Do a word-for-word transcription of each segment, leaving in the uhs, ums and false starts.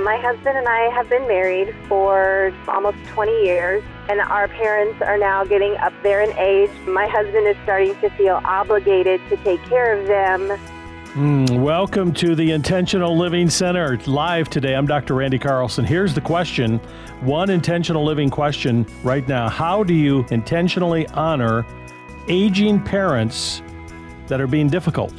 My husband and I have been married for almost twenty years, and our parents are now getting up there in age. My husband is starting to feel obligated to take care of them. Mm, welcome to the Intentional Living Center. Live today, I'm Doctor Randy Carlson. Here's the question, one intentional living question right now. How do you intentionally honor aging parents that are being difficult?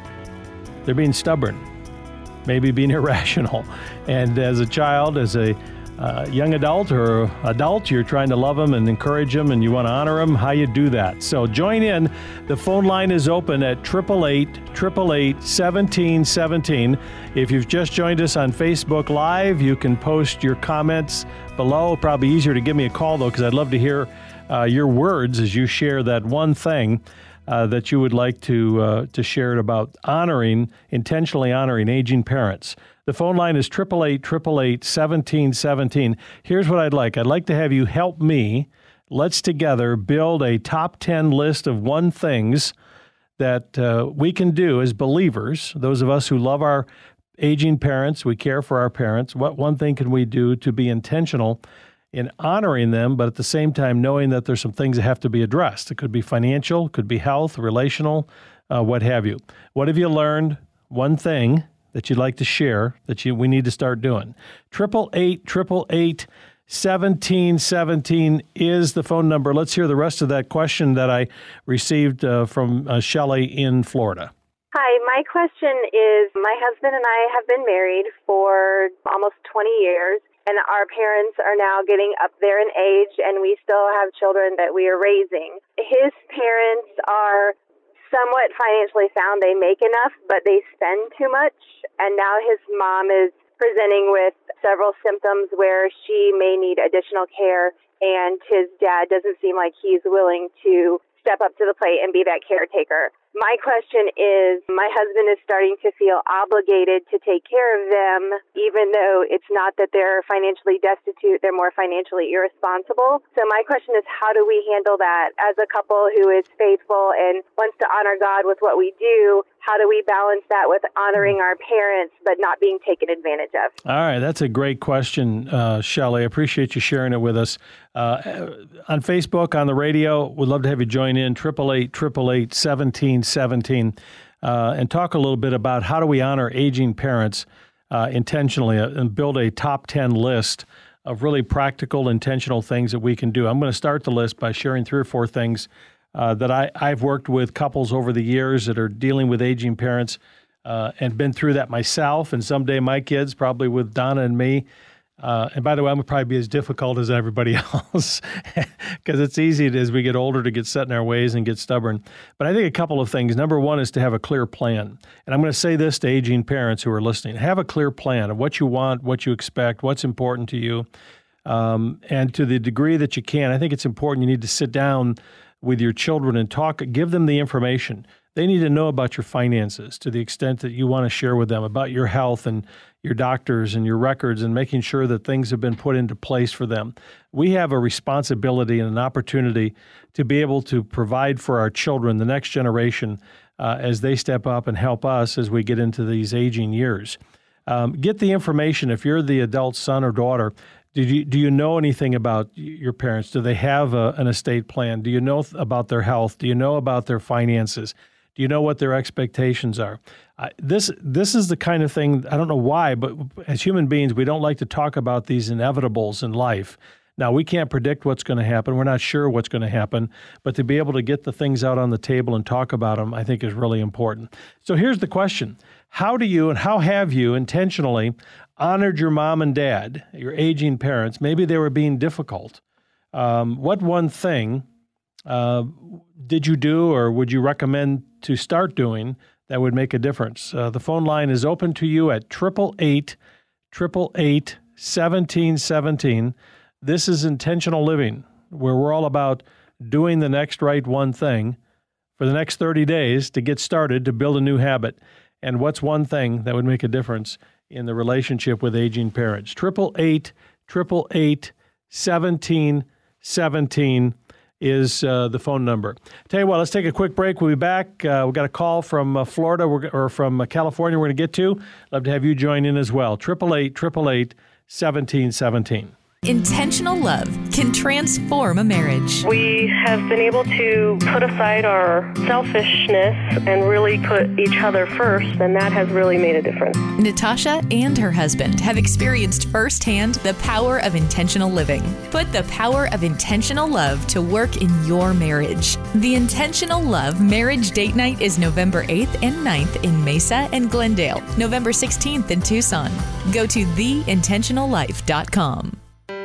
They're being stubborn, maybe being irrational. And as a child, as a uh, young adult or adult, you're trying to love them and encourage them and you want to honor them. How you do that? So join in. The phone line is open at eight eight eight, eight eight eight, one seven one seven. If you've just joined us on Facebook Live, you can post your comments below. Probably easier to give me a call, though, because I'd love to hear uh, your words as you share that one thing Uh, that you would like to uh, to share it about honoring, intentionally honoring aging parents. The phone line is eight eight eight, eight eight eight, one seven one seven. Here's what I'd like. I'd like to have you help me. Let's together build a top ten list of one things that uh, we can do as believers, those of us who love our aging parents, we care for our parents. What one thing can we do to be intentional in honoring them, but at the same time knowing that there's some things that have to be addressed. It could be financial, could be health, relational, uh, what have you. What have you learned? One thing that you'd like to share that you we need to start doing. eight eight eight, eight eight eight, one seven one seven is the phone number. Let's hear the rest of that question that I received uh, from uh, Shelley in Florida. Hi, my question is, my husband and I have been married for almost twenty years. And our parents are now getting up there in age, and we still have children that we are raising. His parents are somewhat financially sound. They make enough, but they spend too much. And now his mom is presenting with several symptoms where she may need additional care, and his dad doesn't seem like he's willing to step up to the plate and be that caretaker. My question is, my husband is starting to feel obligated to take care of them, even though it's not that they're financially destitute, they're more financially irresponsible. So my question is, how do we handle that as a couple who is faithful and wants to honor God with what we do? How do we balance that with honoring our parents but not being taken advantage of? All right, that's a great question, uh, Shelley. I appreciate you sharing it with us. Uh, on Facebook, on the radio, we'd love to have you join in, eight eight eight, eight eight eight, one seven one seven, uh, and talk a little bit about how do we honor aging parents uh, intentionally uh, and build a top ten list of really practical, intentional things that we can do. I'm going to start the list by sharing three or four things Uh, that I, I've worked with couples over the years that are dealing with aging parents uh, and been through that myself, and someday my kids, probably with Donna and me. Uh, and by the way, I'm going to probably be as difficult as everybody else because it's easy to, as we get older to get set in our ways and get stubborn. But I think a couple of things. Number one is to have a clear plan. And I'm going to say this to aging parents who are listening. Have a clear plan of what you want, what you expect, what's important to you. Um, and to the degree that you can, I think it's important you need to sit down with your children and talk, give them the information. They need to know about your finances to the extent that you want to share with them about your health and your doctors and your records and making sure that things have been put into place for them. We have a responsibility and an opportunity to be able to provide for our children, the next generation, uh, as they step up and help us as we get into these aging years. Um, get the information. If you're the adult son or daughter, Did you, do you know anything about your parents? Do they have a, an estate plan? Do you know th- about their health? Do you know about their finances? Do you know what their expectations are? Uh, this this is the kind of thing, I don't know why, but as human beings, we don't like to talk about these inevitables in life. Now, we can't predict what's going to happen. We're not sure what's going to happen. But to be able to get the things out on the table and talk about them, I think is really important. So here's the question. How do you and how have you intentionally honored your mom and dad, your aging parents? Maybe they were being difficult. Um, what one thing uh, did you do or would you recommend to start doing that would make a difference? Uh, the phone line is open to you at eight eight eight, eight eight eight, one seven one seven. This is Intentional Living, where we're all about doing the next right one thing for the next thirty days to get started to build a new habit. And what's one thing that would make a difference in the relationship with aging parents? eight eight eight, eight eight eight, one seven one seven. is uh, the phone number. Tell you what, let's take a quick break. We'll be back. Uh, we've got a call from uh, Florida we're, or from uh, California we're going to get to. Love to have you join in as well. eight eight eight, eight eight eight, one seven one seven. Intentional love can transform a marriage. We have been able to put aside our selfishness and really put each other first, and that has really made a difference. Natasha and her husband have experienced firsthand the power of intentional living. Put the power of intentional love to work in your marriage. The Intentional Love Marriage Date Night is November eighth and ninth in Mesa and Glendale, November sixteenth in Tucson. Go to the intentional life dot com.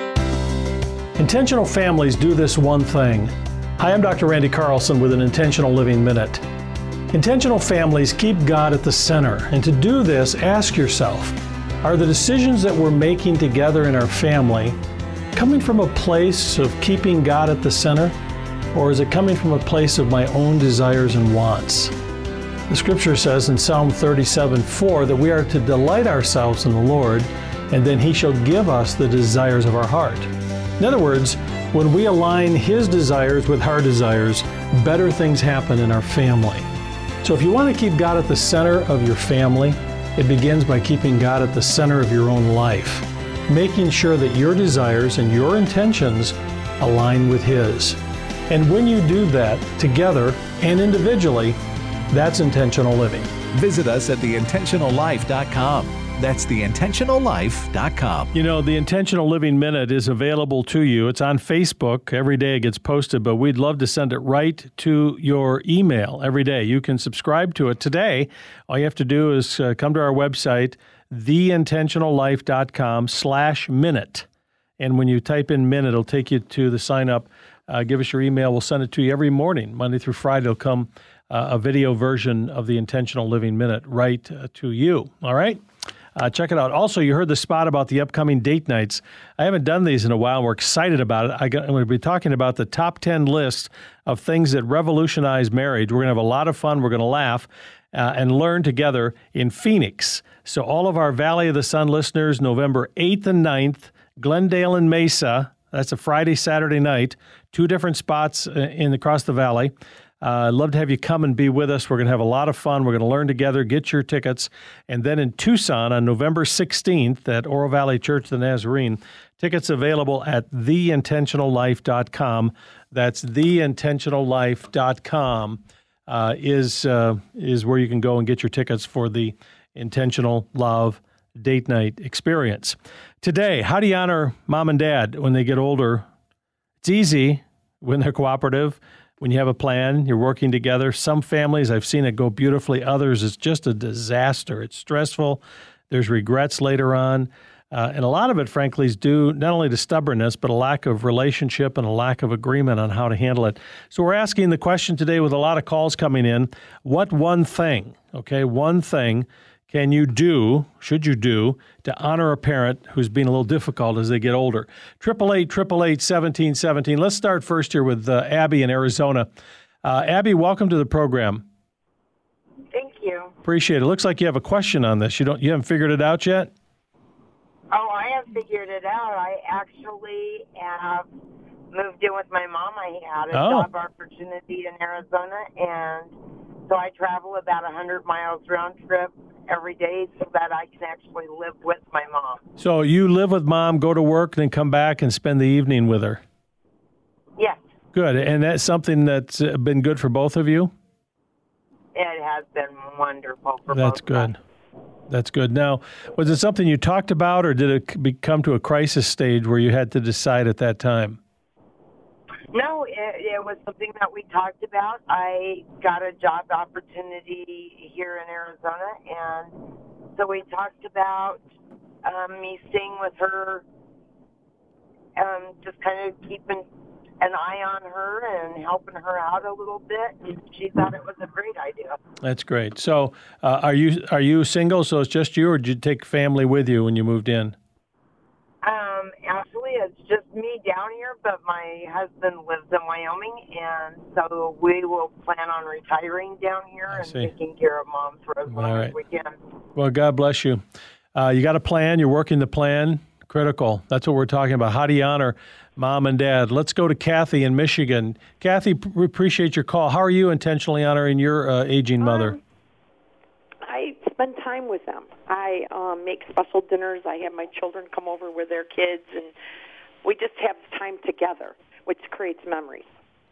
Intentional families do this one thing. Hi, I'm Doctor Randy Carlson with an Intentional Living Minute. Intentional families keep God at the center. And to do this, ask yourself, are the decisions that we're making together in our family coming from a place of keeping God at the center? Or is it coming from a place of my own desires and wants? The scripture says in Psalm thirty-seven four that we are to delight ourselves in the Lord, and then He shall give us the desires of our heart. In other words, when we align His desires with our desires, better things happen in our family. So if you want to keep God at the center of your family, it begins by keeping God at the center of your own life, making sure that your desires and your intentions align with His. And when you do that together and individually, that's intentional living. Visit us at the intentional life dot com. That's the intentional life dot com. You know, the Intentional Living Minute is available to you. It's on Facebook. Every day it gets posted, but we'd love to send it right to your email every day. You can subscribe to it today. All you have to do is uh, come to our website, the intentional life dot com slash minute. And when you type in minute, it'll take you to the sign up. Uh, give us your email. We'll send it to you every morning, Monday through Friday. It'll come uh, a video version of the Intentional Living Minute right uh, to you. All right? Uh, check it out. Also, you heard the spot about the upcoming date nights. I haven't done these in a while. We're excited about it. I got, I'm going to be talking about the top ten list of things that revolutionize marriage. We're going to have a lot of fun. We're going to laugh uh, and learn together in Phoenix. So all of our Valley of the Sun listeners, November eighth and ninth, Glendale and Mesa. That's a Friday, Saturday night. Two different spots in across the valley. Uh, I'd love to have you come and be with us. We're going to have a lot of fun. We're going to learn together, get your tickets. And then in Tucson on November sixteenth at Oro Valley Church of the Nazarene, tickets available at the intentional life dot com. That's the intentional life dot com uh, is, uh, is where you can go and get your tickets for the Intentional Love Date Night experience. Today, how do you honor mom and dad when they get older? It's easy when they're cooperative. When you have a plan, you're working together. Some families, I've seen it go beautifully. Others, it's just a disaster. It's stressful. There's regrets later on. Uh, and a lot of it, frankly, is due not only to stubbornness, but a lack of relationship and a lack of agreement on how to handle it. So we're asking the question today with a lot of calls coming in, what one thing, okay, one thing can you do, should you do, to honor a parent who's being a little difficult as they get older? eight eight eight, eight eight eight, one seven one seven. Let's start first here with uh, Abby in Arizona. Uh, Abby, welcome to the program. Thank you. Appreciate it. Looks like you have a question on this. You don't, you haven't figured it out yet? Oh, I have figured it out. I actually have moved in with my mom. I had a Oh. job opportunity in Arizona, and so I travel about one hundred miles round trip every day so that I can actually live with my mom. So you live with mom, go to work, then come back and spend the evening with her. Yes, Good. And that's something that's uh, been good for both of you? it has been wonderful for That's both of good. us. That's good. Now, was it something you talked about, or did it be- come to a crisis stage where you had to decide at that time? No, it, it was something that we talked about. I got a job opportunity here in Arizona, and so we talked about um, me staying with her, um, just kind of keeping an eye on her and helping her out a little bit. And she thought it was a great idea. That's great. So, uh, are you are you single? So it's just you, or did you take family with you when you moved in? Um, actually, it's just me down here, but my husband lives in Wyoming, and so we will plan on retiring down here I and see. taking care of mom for as long All as right. we can. Well, God bless you. Uh, you got a plan. You're working the plan. Critical. That's what we're talking about. How do you honor mom and dad? Let's go to Kathy in Michigan. Kathy, we appreciate your call. How are you intentionally honoring your uh, aging mother? Um, I spend time with them. I um, make special dinners. I have my children come over with their kids, and we just have time together, which creates memories.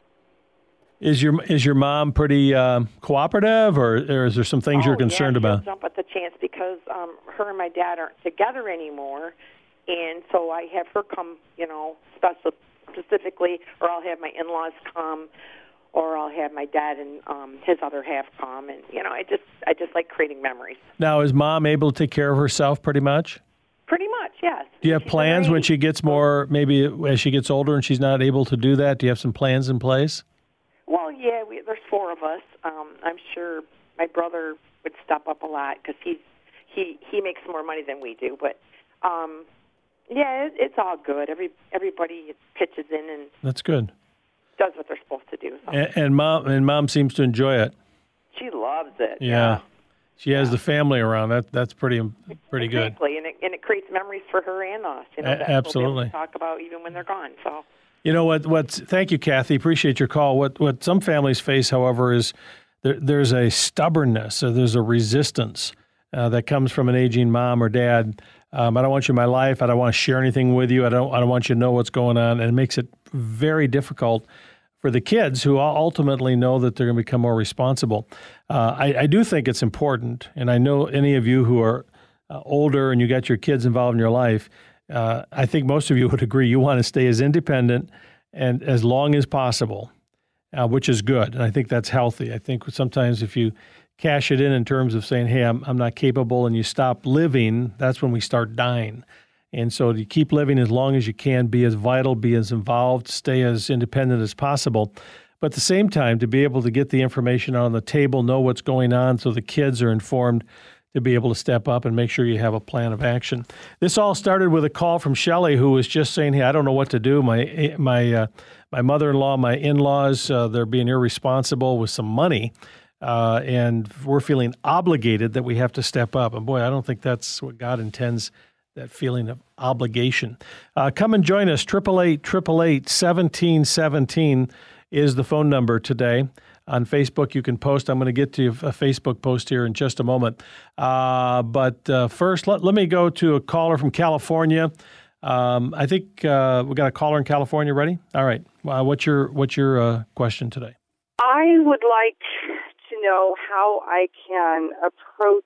Is your is your mom pretty uh, cooperative, or, or is there some things oh, you're concerned yeah, she'll about? Jump at the chance because um, her and my dad aren't together anymore, and so I have her come, you know, special, specifically, or I'll have my in-laws come, or I'll have my dad and um, his other half come, and you know, I just I just like creating memories. Now, is mom able to take care of herself pretty much? Pretty much, yes. Do you have She's plans very, when she gets more, maybe as she gets older and she's not able to do that? Do you have some plans in place? Well, yeah, we, there's four of us. Um, I'm sure my brother would step up a lot because he he he makes more money than we do. But um, yeah, it, it's all good. Every everybody pitches in and that's good. Does what they're supposed to do. So. And, and mom and mom seems to enjoy it. She loves it. Yeah, yeah. she has yeah. the family around. That that's pretty pretty exactly. good. Exactly, and it and it creates memories for her and us. You know, A- that absolutely. we'll be able to talk about even when they're gone. So. You know what? What? Thank you, Kathy. Appreciate your call. What? What some families face, however, is there, there's a stubbornness, or there's a resistance uh, that comes from an aging mom or dad. Um, I don't want you in my life. I don't want to share anything with you. I don't. I don't want you to know what's going on, and it makes it very difficult for the kids who ultimately know that they're going to become more responsible. Uh, I, I do think it's important, and I know any of you who are uh, older and you got your kids involved in your life. Uh, I think most of you would agree you want to stay as independent and as long as possible, uh, which is good. And I think that's healthy. I think sometimes if you cash it in in terms of saying, hey, I'm, I'm not capable, and you stop living, that's when we start dying. And so you keep living as long as you can, be as vital, be as involved, stay as independent as possible. But at the same time, to be able to get the information on the table, know what's going on so the kids are informed, to be able to step up and make sure you have a plan of action. This all started with a call from Shelley, who was just saying, hey, I don't know what to do. My my uh, my mother-in-law, my in-laws, uh, they're being irresponsible with some money, uh, and we're feeling obligated that we have to step up. And boy, I don't think that's what God intends, that feeling of obligation. Uh, come and join us. eight eight eight, eight eight eight, one seven one seven is the phone number today. On Facebook, you can post. I'm going to get to a Facebook post here in just a moment. Uh, but uh, first, let, let me go to a caller from California. Um, I think uh, we got a caller in California. Ready? All right. Uh, what's your what's your uh, question today? I would like to know how I can approach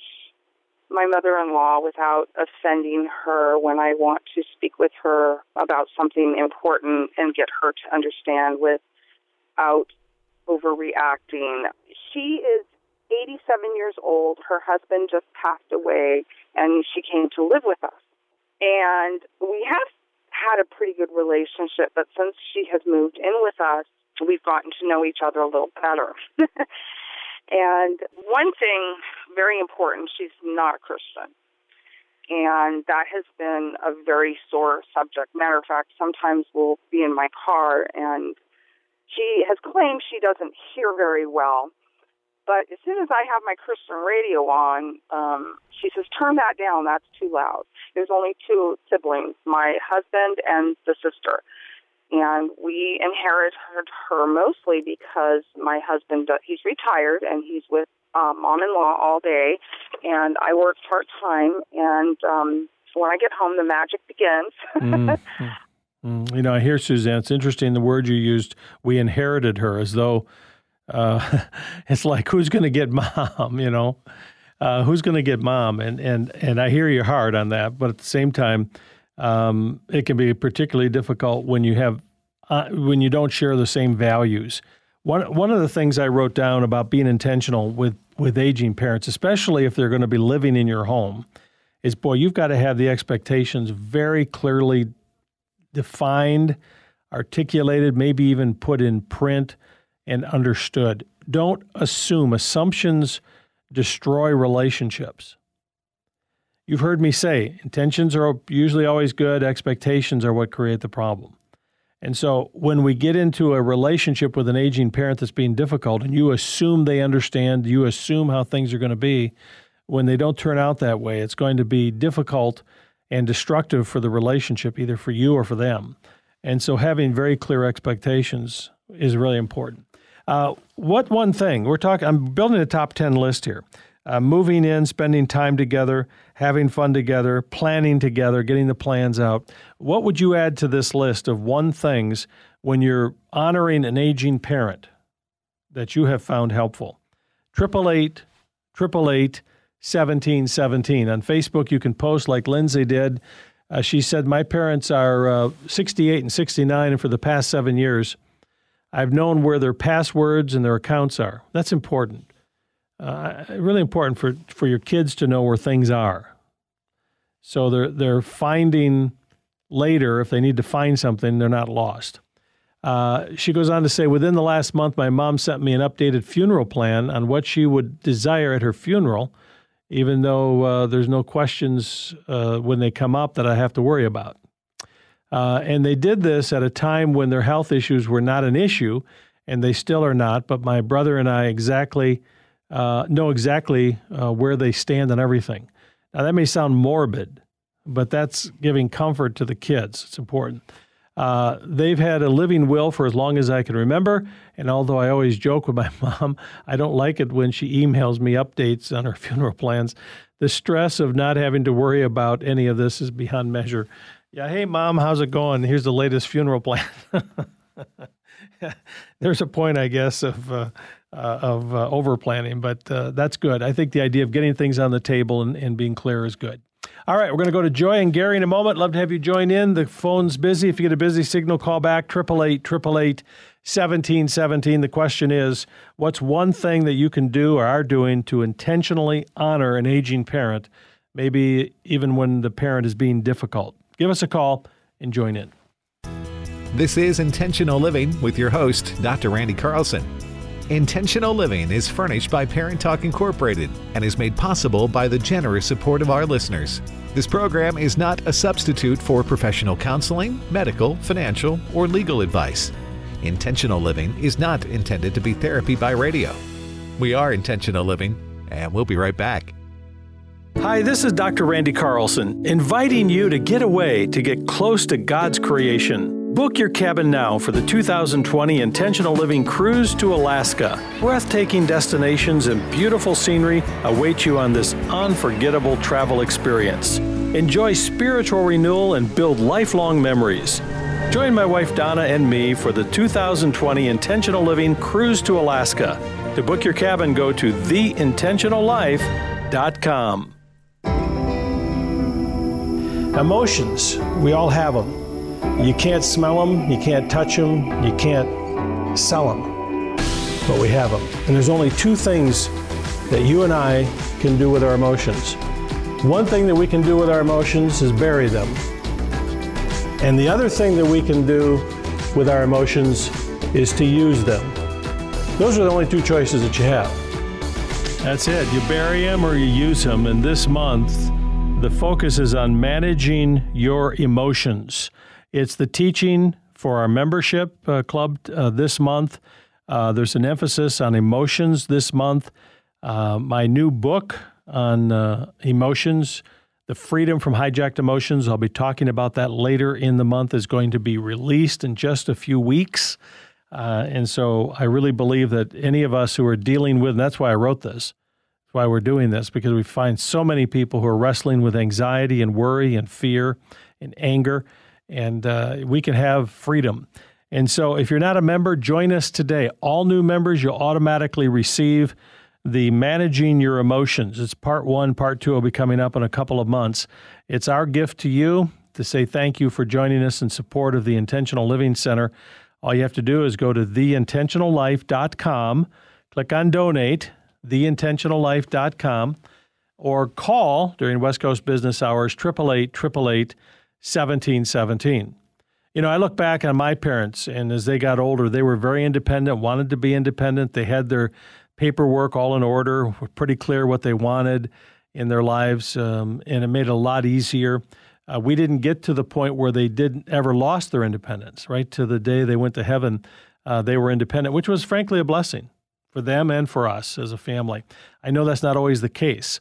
my mother-in-law without offending her when I want to speak with her about something important and get her to understand without overreacting. She is eighty-seven years old. Her husband just passed away, and she came to live with us. And we have had a pretty good relationship, but since she has moved in with us, we've gotten to know each other a little better. And one thing, very important, she's not a Christian. And that has been a very sore subject. Matter of fact, sometimes we'll be in my car, and she has claimed she doesn't hear very well. But as soon as I have my Christian radio on, um, she says, turn that down, that's too loud. There's only two siblings, my husband and the sister. And we inherited her mostly because my husband, he's retired, and he's with um, mom-in-law all day, and I work part-time, and um, when I get home, the magic begins. mm, mm. You know, I hear, Suzanne, it's interesting the word you used, we inherited her, as though uh, it's like, who's going to get mom, you know? Uh, who's going to get mom? And, and, and I hear your heart on that, but at the same time, Um, it can be particularly difficult when you have uh, when you don't share the same values. One one of the things I wrote down about being intentional with, with aging parents, especially if they're going to be living in your home, is, boy, you've got to have the expectations very clearly defined, articulated, maybe even put in print and understood. Don't assume. Assumptions destroy relationships. You've heard me say, intentions are usually always good, expectations are what create the problem. And so when we get into a relationship with an aging parent that's being difficult, and you assume they understand, you assume how things are going to be, when they don't turn out that way, it's going to be difficult, and destructive for the relationship, either for you or for them. And so having very clear expectations is really important. Uh, what one thing, we're talking, I'm building a top ten list here. Uh, moving in, spending time together, having fun together, planning together, getting the plans out. What would you add to this list of one things when you're honoring an aging parent that you have found helpful? Triple eight, triple eight, seventeen seventeen. On Facebook, you can post like Lindsay did. Uh, she said, my parents are uh, sixty-eight and sixty-nine, and for the past seven years, I've known where their passwords and their accounts are. That's important. Uh, really important for, for your kids to know where things are. So they're they're finding later, if they need to find something, they're not lost. Uh, she goes on to say, within the last month, my mom sent me an updated funeral plan on what she would desire at her funeral, even though uh, there's no questions uh, when they come up that I have to worry about. Uh, and they did this at a time when their health issues were not an issue, and they still are not, but my brother and I exactly uh, know exactly uh, where they stand on everything. Now, that may sound morbid, but that's giving comfort to the kids. It's important. Uh, they've had a living will for as long as I can remember, and although I always joke with my mom, I don't like it when she emails me updates on her funeral plans. The stress of not having to worry about any of this is beyond measure. Yeah, hey, Mom, how's it going? Here's the latest funeral plan. There's a point, I guess, of uh, uh, of uh, over-planning, but uh, that's good. I think the idea of getting things on the table and, and being clear is good. All right, we're going to go to Joy and Gary in a moment. Love to have you join in. The phone's busy. If you get a busy signal, call back, eight eight eight, eight eight eight, seventeen seventeen. The question is, what's one thing that you can do or are doing to intentionally honor an aging parent, maybe even when the parent is being difficult? Give us a call and join in. This is Intentional Living with your host, Doctor Randy Carlson. Intentional Living is furnished by Parent Talk Incorporated and is made possible by the generous support of our listeners. This program is not a substitute for professional counseling, medical, financial, or legal advice. Intentional Living is not intended to be therapy by radio. We are Intentional Living, and we'll be right back. Hi, this is Doctor Randy Carlson, inviting you to get away to get close to God's creation. Book your cabin now for the two thousand twenty Intentional Living Cruise to Alaska. Breathtaking destinations and beautiful scenery await you on this unforgettable travel experience. Enjoy spiritual renewal and build lifelong memories. Join my wife Donna and me for the two thousand twenty Intentional Living Cruise to Alaska. To book your cabin, go to the intentional life dot com. Emotions, we all have them. You can't smell them, you can't touch them, you can't sell them, but we have them. And there's only two things that you and I can do with our emotions. One thing that we can do with our emotions is bury them. And the other thing that we can do with our emotions is to use them. Those are the only two choices that you have. That's it. You bury them or you use them. And this month, the focus is on managing your emotions. It's the teaching for our membership uh, club uh, this month. Uh, there's an emphasis on emotions this month. Uh, my new book on uh, emotions, The Freedom from Hijacked Emotions, I'll be talking about that later in the month, is going to be released in just a few weeks. Uh, and so I really believe that any of us who are dealing with, and that's why I wrote this, that's why we're doing this, because we find so many people who are wrestling with anxiety and worry and fear and anger, and uh, we can have freedom. And so if you're not a member, join us today. All new members, you'll automatically receive the Managing Your Emotions. It's part one. Part two will be coming up in a couple of months. It's our gift to you to say thank you for joining us in support of the Intentional Living Center. All you have to do is go to the intentional life dot com, click on Donate, the intentional life dot com, or call during West Coast business hours, eight eight eight, eight eight eight, seventeen seventeen. You know, I look back on my parents, and as they got older, they were very independent, wanted to be independent. They had their paperwork all in order, were pretty clear what they wanted in their lives, um, and it made it a lot easier. Uh, we didn't get to the point where they didn't ever lost their independence, right? To the day they went to heaven, uh, they were independent, which was frankly a blessing for them and for us as a family. I know that's not always the case.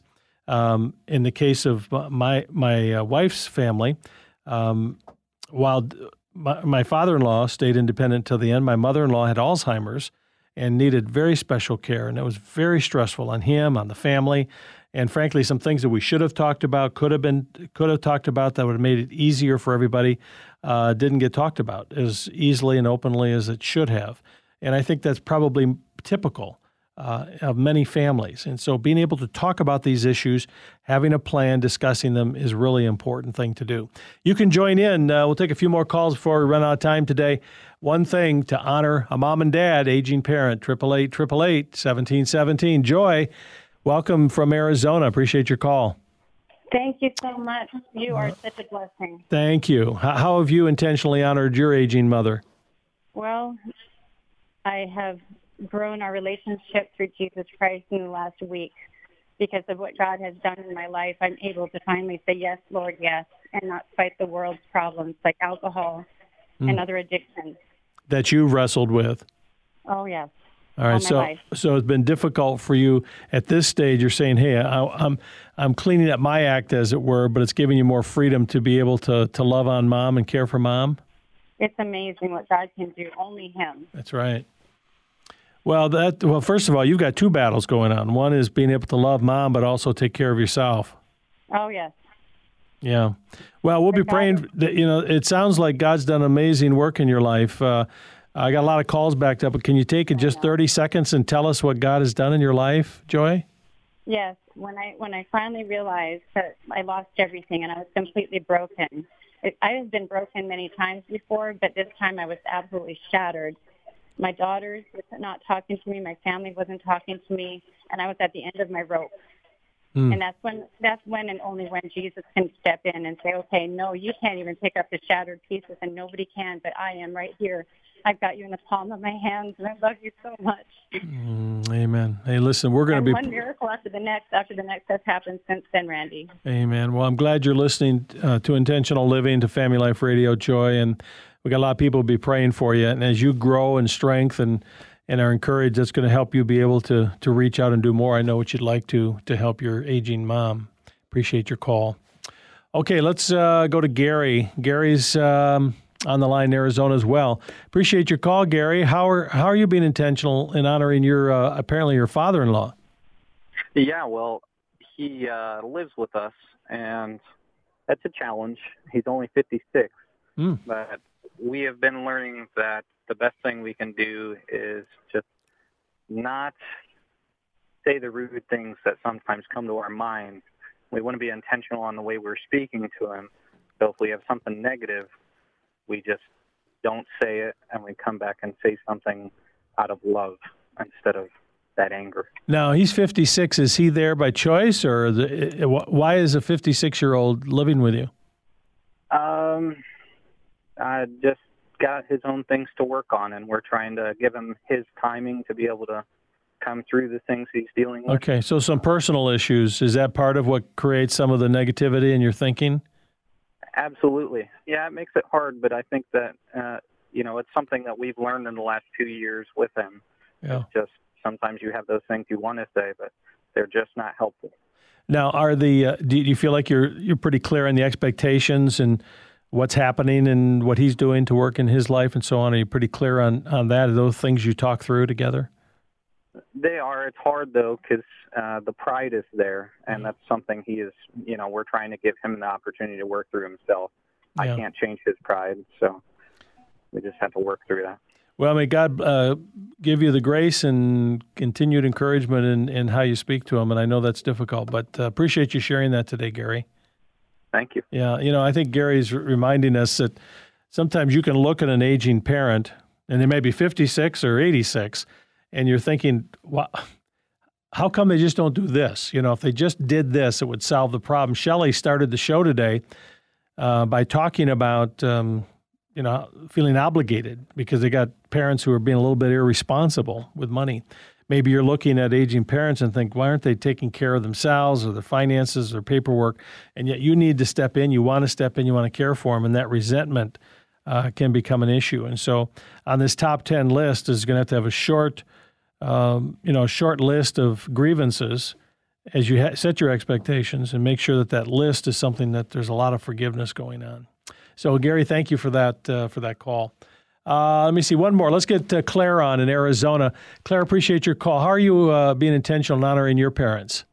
Um, in the case of my my uh, wife's family, um, while my, my father-in-law stayed independent till the end, my mother-in-law had Alzheimer's and needed very special care, and it was very stressful on him, on the family, and frankly, some things that we should have talked about, could have been could have talked about that would have made it easier for everybody, uh, didn't get talked about as easily and openly as it should have, and I think that's probably typical Uh, of many families. And so being able to talk about these issues, having a plan, discussing them is a really important thing to do. You can join in. Uh, we'll take a few more calls before we run out of time today. One thing to honor a mom and dad, aging parent, eight eight eight, eight eight eight, one seven one seven. Joy, welcome from Arizona. Appreciate your call. Thank you so much. You are such a blessing. Thank you. How, how have you intentionally honored your aging mother? Well, I have grown our relationship through Jesus Christ in the last week. Because of what God has done in my life, I'm able to finally say, yes, Lord, yes, and not fight the world's problems like alcohol mm. and other addictions. That you've wrestled with. Oh, yes. All right, so life. so it's been difficult for you at this stage. You're saying, hey, I, I'm I'm cleaning up my act, as it were, but it's giving you more freedom to be able to, to love on mom and care for mom? It's amazing what God can do, only him. That's right. Well, that well, first of all, you've got two battles going on. One is being able to love mom, but also take care of yourself. Oh, yes. Yeah. Well, we'll be praying that, you know, it sounds like God's done amazing work in your life. Uh, I got a lot of calls backed up, but can you take in just thirty seconds and tell us what God has done in your life, Joy? Yes. When I when I finally realized that I lost everything and I was completely broken. It, I have been broken many times before, but this time I was absolutely shattered. My daughters were not talking to me. My family wasn't talking to me, and I was at the end of my rope. Mm. And that's when, that's when, and only when Jesus can step in and say, "Okay, no, you can't even pick up the shattered pieces, and nobody can, but I am right here. I've got you in the palm of my hands, and I love you so much." Mm, amen. Hey, listen, we're going to be one miracle after the next, after the next has happened since then, Randy. Amen. Well, I'm glad you're listening uh, to Intentional Living, to Family Life Radio, Joy, and we got a lot of people be praying for you. And as you grow in strength and, and are encouraged, that's going to help you be able to to reach out and do more. I know what you'd like to to help your aging mom. Appreciate your call. Okay, let's uh, go to Gary. Gary's um, on the line in Arizona as well. Appreciate your call, Gary. How are how are you being intentional in honoring your uh, apparently your father-in-law? Yeah, well, he uh, lives with us, and that's a challenge. He's only fifty-six, mm. but we have been learning that the best thing we can do is just not say the rude things that sometimes come to our mind. We want to be intentional on the way we're speaking to him. So if we have something negative, we just don't say it, and we come back and say something out of love instead of that anger. Now, he's fifty-six. Is he there by choice, or the, why is a fifty-six-year-old living with you? Um... Uh, just got his own things to work on, and we're trying to give him his timing to be able to come through the things he's dealing with. Okay, so some personal issues. Is that part of what creates some of the negativity in your thinking? Absolutely. Yeah, it makes it hard, but I think that, uh, you know, it's something that we've learned in the last two years with him. Yeah. It's just sometimes you have those things you want to say, but they're just not helpful. Now, are the uh, do you feel like you're you're pretty clear on the expectations and what's happening and what he's doing to work in his life and so on? Are you pretty clear on, on that? Are those things you talk through together? They are. It's hard, though, because uh, the pride is there, and that's something he is, you know, we're trying to give him the opportunity to work through himself. Yeah. I can't change his pride, so we just have to work through that. Well, may God uh, give you the grace and continued encouragement in, in how you speak to him, and I know that's difficult, but uh, appreciate you sharing that today, Gary. Thank you. Yeah, you know, I think Gary's reminding us that sometimes you can look at an aging parent, and they may be fifty-six or eighty-six, and you're thinking, well, how come they just don't do this? You know, if they just did this, it would solve the problem. Shelley started the show today uh, by talking about, um, you know, feeling obligated because they got parents who are being a little bit irresponsible with money. Maybe you're looking at aging parents and think, why aren't they taking care of themselves or their finances or paperwork? And yet you need to step in. You want to step in. You want to care for them. And that resentment uh, can become an issue. And so on this top ten list is going to have to have a short, um, you know, short list of grievances as you ha- set your expectations and make sure that that list is something that there's a lot of forgiveness going on. So, Gary, thank you for that uh, for that call. Uh, let me see one more. Let's get uh, Claire on in Arizona. Claire, appreciate your call. How are you uh, being intentional in honoring your parents?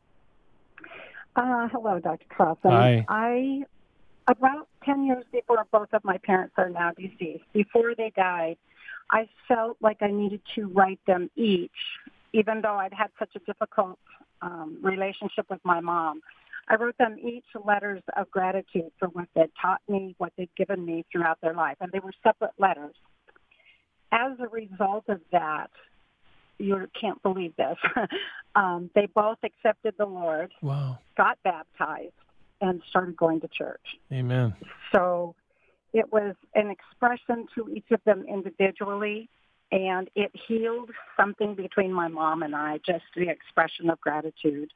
Uh, hello, Doctor Carlson. Hi. I, about ten years before both of my parents are now deceased, before they died, I felt like I needed to write them each, even though I'd had such a difficult um, relationship with my mom. I wrote them each letters of gratitude for what they'd taught me, what they'd given me throughout their life, and they were separate letters. As a result of that, you can't believe this, um, they both accepted the Lord, wow. got baptized, and started going to church. Amen. So it was an expression to each of them individually, and it healed something between my mom and I, just the expression of gratitude.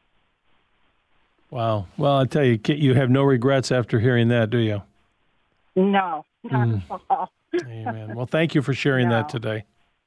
Wow. Well, I tell you, you have no regrets after hearing that, do you? No, not Mm. at all. Amen. Well, thank you for sharing No. that today.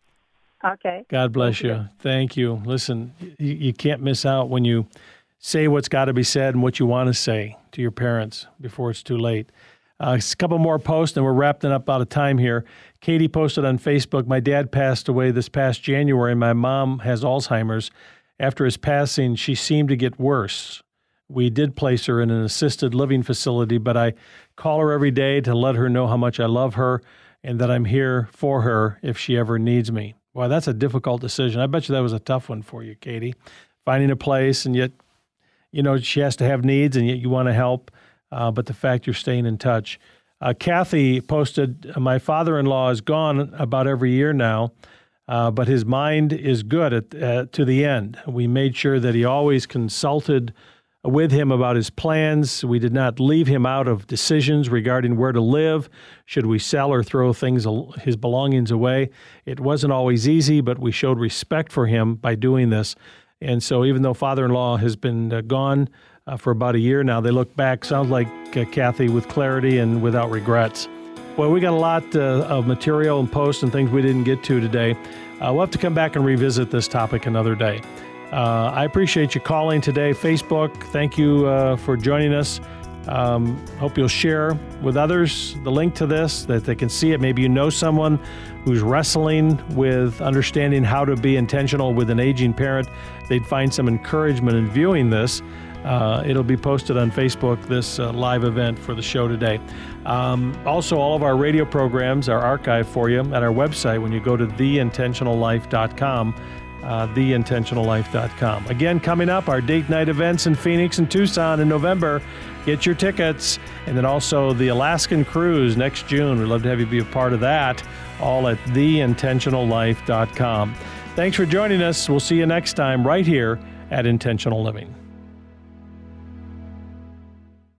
Okay. God bless Thank you. you. Thank you. Listen, you, you can't miss out when you say what's got to be said and what you want to say to your parents before it's too late. Uh, a couple more posts, and we're wrapping up out of time here. Katie posted on Facebook, my dad passed away this past January. My mom has Alzheimer's. After his passing, she seemed to get worse. We did place her in an assisted living facility, but I call her every day to let her know how much I love her and that I'm here for her if she ever needs me. Boy, that's a difficult decision. I bet you that was a tough one for you, Katie. Finding a place, and yet, you know, she has to have needs, and yet you want to help, uh, but the fact you're staying in touch. Uh, Kathy posted, my father-in-law is gone about every year now, uh, but his mind is good at, uh, to the end. We made sure that he always consulted with him about his plans. We did not leave him out of decisions regarding where to live. Should we sell or throw things, his belongings away? It wasn't always easy, but we showed respect for him by doing this. And so even though father-in-law has been uh, gone uh, for about a year now, they look back, sounds like uh, Kathy, with clarity and without regrets. Well, we got a lot uh, of material and posts and things we didn't get to today. Uh, we'll have to come back and revisit this topic another day. Uh, I appreciate you calling today. Facebook, thank you uh, for joining us. Um, hope you'll share with others the link to this, that they can see it. Maybe you know someone who's wrestling with understanding how to be intentional with an aging parent. They'd find some encouragement in viewing this. Uh, it'll be posted on Facebook, this uh, live event for the show today. Um, also, all of our radio programs are archived for you at our website when you go to the intentional life dot com. Uh, the intentional life dot com. Again, coming up, our date night events in Phoenix and Tucson in November. Get your tickets. And then also the Alaskan Cruise next June. We'd love to have you be a part of that, all at the intentional life dot com. Thanks for joining us. We'll see you next time right here at Intentional Living.